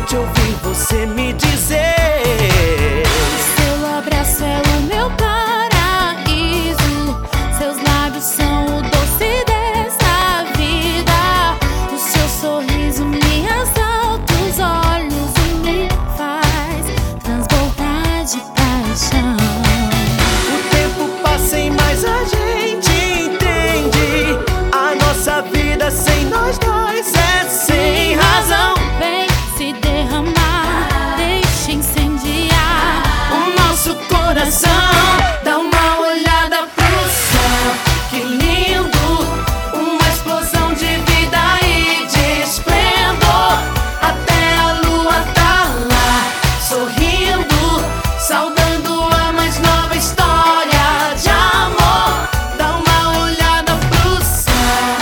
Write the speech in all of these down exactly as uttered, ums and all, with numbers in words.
de ouvir você me dizer: seu abraço é o meu paraíso, seus lábios são o doce desta vida, o seu sorriso me assalta os olhos e me faz transbordar de paixão. O tempo passa e mais a gente entende, a nossa vida sem nós dois é sem razão. Vem se derramar, deixa incendiar O nosso coração. Dá uma olhada pro céu, que lindo, uma explosão de vida e de esplendor. Até a lua tá lá, sorrindo, saudando a mais nova história de amor. Dá uma olhada pro céu,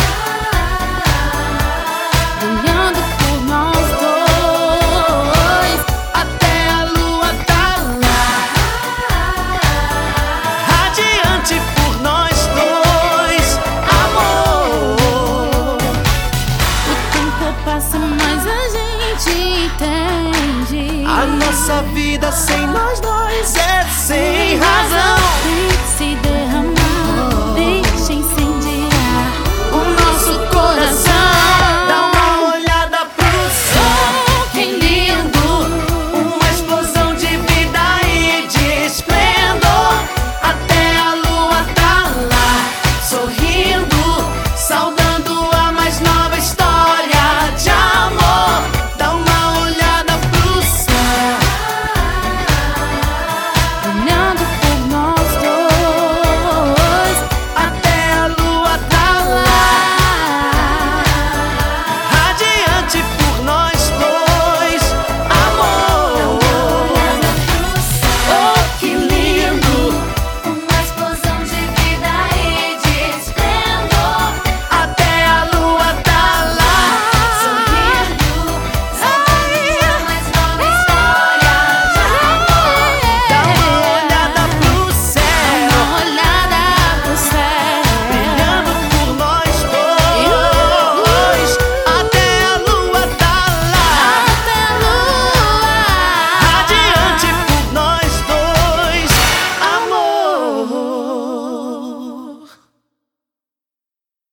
olhando por nós dois. até a lua tá lá, radiante por nós dois, amor. O tempo passa, mas a gente entende. A nossa vida sem nós dois é sem razão.